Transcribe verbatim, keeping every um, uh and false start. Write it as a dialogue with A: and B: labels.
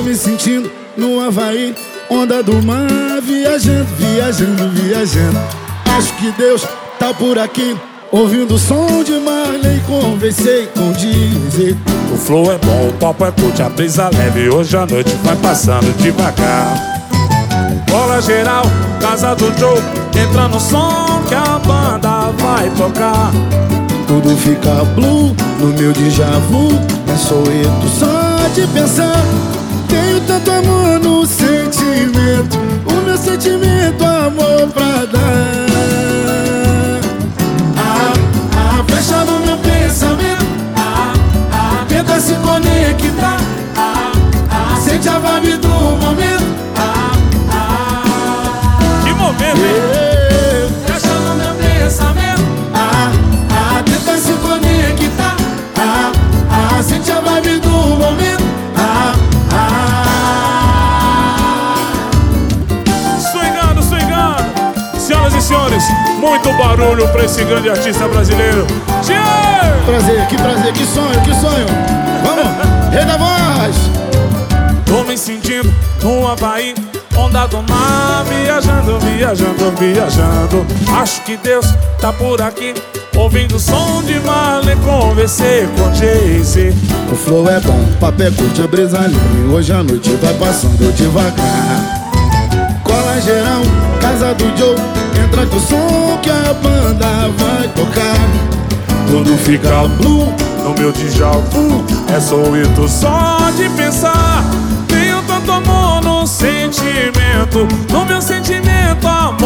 A: me sentindo no Havaí, onda do mar, viajando, viajando, viajando. Acho que Deus tá por aqui, ouvindo o som de Marley, conversei com Dizer.
B: O flow é bom, o papo é curto, a brisa leve, hoje a noite vai passando devagar. Bola geral, casa do Joe, entra no som que a banda vai tocar.
A: Tudo fica blue no meu déjà vu, é soeto só de pensar. Tenho tanto amor no sentimento, o meu sentimento, amor pra dar. Ah, ah, fecha no meu pensamento, ah, ah, tenta se conectar, ah, ah, sente a vibe do momento, ah, ah,
B: que momento,
A: hein? Fecha no meu pensamento, ah, ah, tenta se conectar, ah, ah, sente a vibe do momento, ah,
B: swingando, swingando. Senhoras e senhores, muito barulho pra esse grande artista brasileiro. Cheers!
A: Prazer, que prazer, que sonho, que sonho. Vamos, rei da voz.
B: Tô me sentindo no Havaí, onda do mar, viajando, viajando, viajando. Acho que Deus tá por aqui, ouvindo o som de Marley, conversei com Jay-Z.
A: O flow é bom, papo é curto, a brisa livre, hoje a noite vai passando devagar. Cola geral, casa do Joe, entra com o som que a banda vai tocar.
B: Tudo fica blue no meu déjà vu, é soeto só de pensar. Tenho tanto amor no sentimento, no meu sentimento, amor.